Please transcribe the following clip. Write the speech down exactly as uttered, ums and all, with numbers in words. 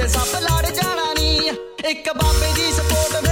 ਤੇਰੇ ਸੱਪ ਲੜ ਜਾਣਾ ਨੀ ਇੱਕ ਬਾਬੇ ਦੀ ਸਪੋਰਟ